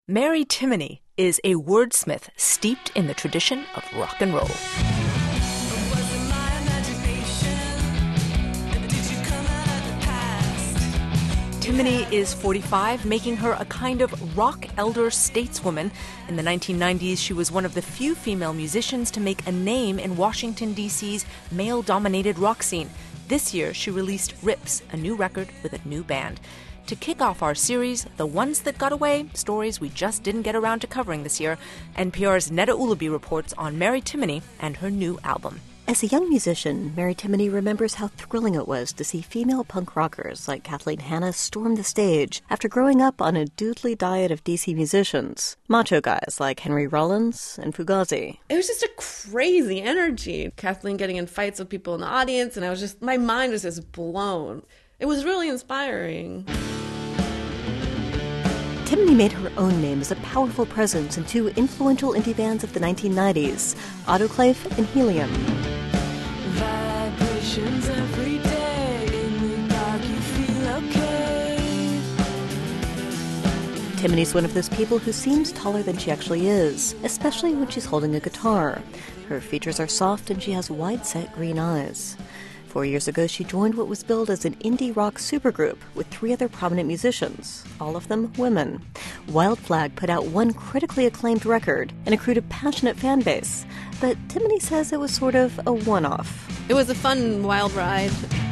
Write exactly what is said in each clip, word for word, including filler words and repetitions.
Mary Timony is a wordsmith steeped in the tradition of rock and roll. Timony is forty-five, making her a kind of rock elder stateswoman. In the nineteen nineties, she was one of the few female musicians to make a name in Washington, D C's male-dominated rock scene. This year, she released Rips, a new record with a new band. To kick off our series, The Ones That Got Away, stories we just didn't get around to covering this year, N P R's Neda Ulaby reports on Mary Timony and her new album. As a young musician, Mary Timony remembers how thrilling it was to see female punk rockers like Kathleen Hanna storm the stage after growing up on a doodly diet of D C musicians, macho guys like Henry Rollins and Fugazi. It was just a crazy energy. Kathleen getting in fights with people in the audience, and I was just, my mind was just blown. It was really inspiring. Timony made her own name as a powerful presence in two influential indie bands of the nineteen nineties, Autoclave and Helium. Vibrations every day, in the dark you feel okay. Timony's one of those people who seems taller than she actually is, especially when she's holding a guitar. Her features are soft and she has wide-set green eyes. Four years ago, she joined what was billed as an indie rock supergroup with three other prominent musicians, all of them women. Wild Flag put out one critically acclaimed record and accrued a passionate fan base, but Timony says it was sort of a one-off. It was a fun, wild ride.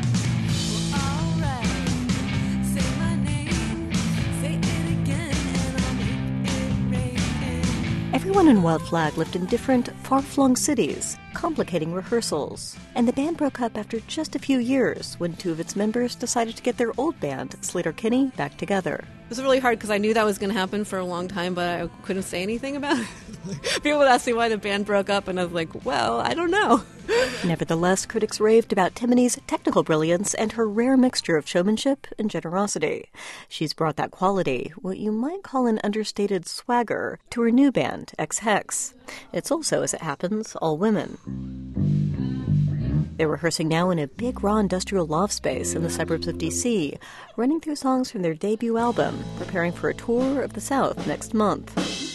Everyone in Wild Flag lived in different, far-flung cities, complicating rehearsals. And the band broke up after just a few years when two of its members decided to get their old band, Sleater-Kinney, back together. It was really hard because I knew that was going to happen for a long time, but I couldn't say anything about it. People would ask me why the band broke up, and I was like, well, I don't know. Nevertheless, critics raved about Timony's technical brilliance and her rare mixture of showmanship and generosity. She's brought that quality, what you might call an understated swagger, to her new band, Ex-Hex. It's also, as it happens, all women. They're rehearsing now in a big, raw industrial loft space in the suburbs of D C, running through songs from their debut album, preparing for a tour of the South next month.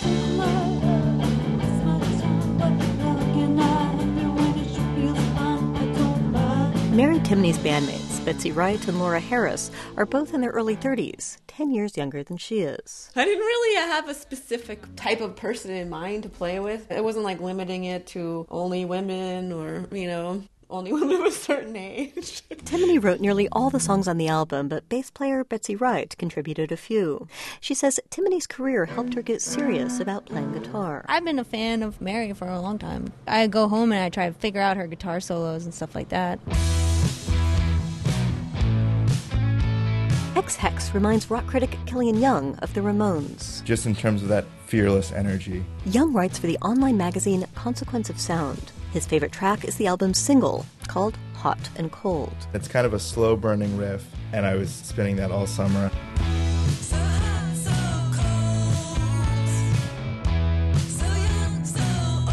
Mary Timony's bandmates, Betsy Wright and Laura Harris, are both in their early thirties, ten years younger than she is. I didn't really have a specific type of person in mind to play with. It wasn't like limiting it to only women or, you know, only women of a certain age. Timony wrote nearly all the songs on the album, but bass player Betsy Wright contributed a few. She says Timony's career helped her get serious about playing guitar. I've been a fan of Mary for a long time. I go home and I try to figure out her guitar solos and stuff like that. Ex-Hex reminds rock critic Killian Young of the Ramones. Just in terms of that fearless energy. Young writes for the online magazine Consequence of Sound. His favorite track is the album's single, called Hot and Cold. It's kind of a slow-burning riff, and I was spinning that all summer. So hot, so cold, so young, so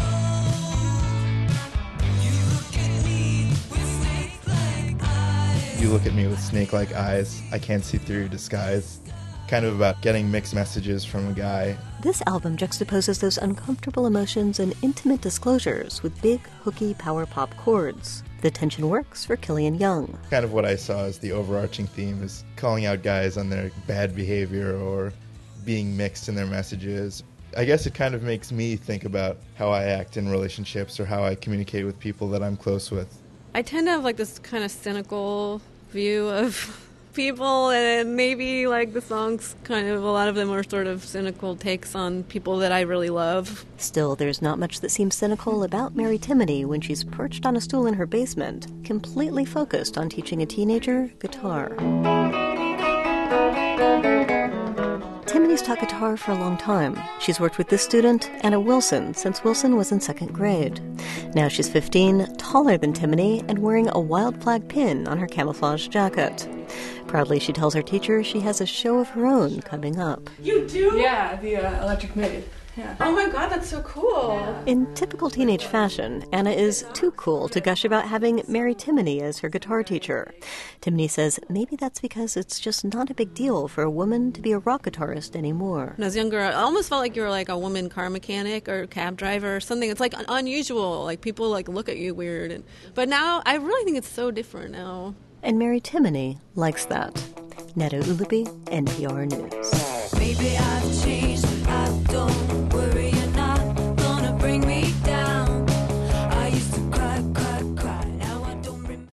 old. You look at me with snake-like eyes. You look at me with snake-like eyes. I can't see through your disguise. Kind of about getting mixed messages from a guy. This album juxtaposes those uncomfortable emotions and intimate disclosures with big, hooky power pop chords. The tension works for Killian Young. Kind of what I saw as the overarching theme is calling out guys on their bad behavior or being mixed in their messages. I guess it kind of makes me think about how I act in relationships or how I communicate with people that I'm close with. I tend to have like this kind of cynical view of people, and maybe like the songs kind of, a lot of them are sort of cynical takes on people that I really love. Still, there's not much that seems cynical about Mary Timony when she's perched on a stool in her basement, completely focused on teaching a teenager guitar. Timony's taught guitar for a long time. She's worked with this student, Anna Wilson, since Wilson was in second grade. Now she's fifteen, taller than Timony, and wearing a Wild Flag pin on her camouflage jacket. Proudly, she tells her teacher she has a show of her own coming up. You do? Yeah, the uh, Electric Maid. Yeah. Oh my god, that's so cool. Yeah. In typical teenage fashion, Anna is too cool to gush about having Mary Timony as her guitar teacher. Timony says maybe that's because it's just not a big deal for a woman to be a rock guitarist anymore. When I was younger, I almost felt like you were like a woman car mechanic or cab driver or something. It's like unusual. Like people like look at you weird. And, but now I really think it's so different now. And Mary Timony likes that. Netta Ulupi, N P R News. Maybe I've changed, I don't